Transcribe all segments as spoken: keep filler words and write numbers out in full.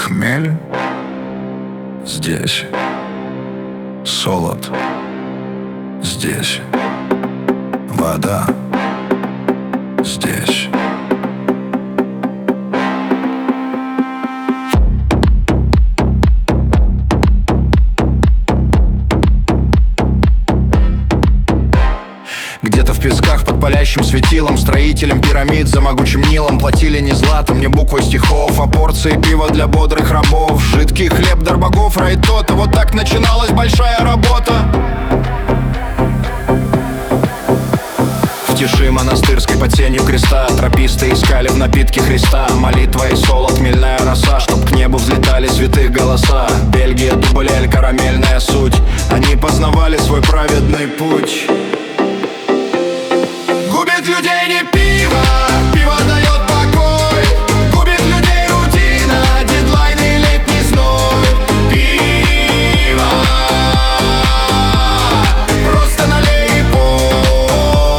Хмель здесь, солод здесь, вода здесь. Где-то в песках под палящим светилом строителям пирамид за могучим Нилом платили не златом, не буквой стихов, а порции пива для бодрых рабов. Жидкий хлеб дар богов, рай то-то. Вот так начиналась большая работа. В тиши монастырской под сенью креста трописты искали в напитке Христа. Молитва и солод, хмельная роса, чтоб к небу взлетали святых голоса. Бельгия, дублель, карамельная суть, они познавали свой праведный путь. Губит людей не пиво, пиво дает покой. Губит людей рутина, дедлайны, летний зной. Пиво, просто налей и пой.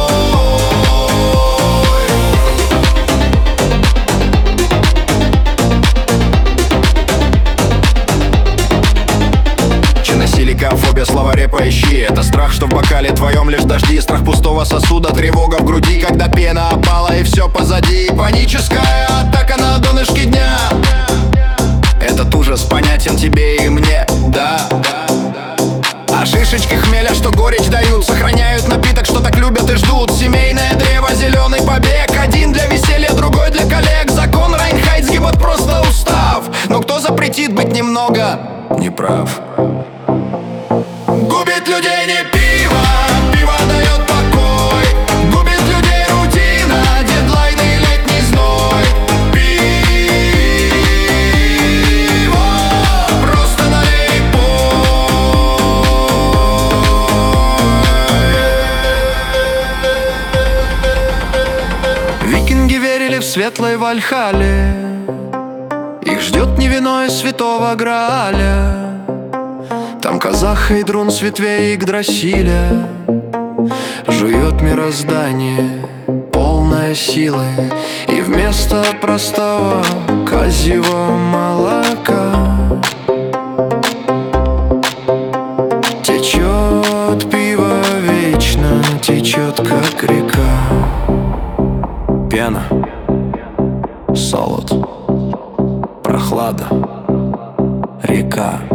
Чиносиликофобия, словаре поищи. Это страх, что в бокале твоем лишь дожди. Страх пустого сосуда, тревога в груди, когда пена опала и все позади. Паническая атака на донышке дня. Этот ужас понятен тебе и мне, да. А шишечки хмеля, что горечь дают, сохраняют напиток, что так любят и ждут. Семейное древо, зеленый побег, один для веселья, другой для коллег. Закон Райнхайдсгебот, просто устав. Но кто запретит быть немного неправ? Губит людей не пиво, пиво дает покой. Губит людей рутина, дедлайны, летний зной. Пиво, просто налей и пой. Викинги верили в светлой Вальхалле, их ждет не вино из святого Грааля. Там казах Эйдрун с ветвей Игдрасиля жует мироздание, полное силы. И вместо простого козьего молока течет пиво вечно, течет как река. Пена, солод, прохлада, река.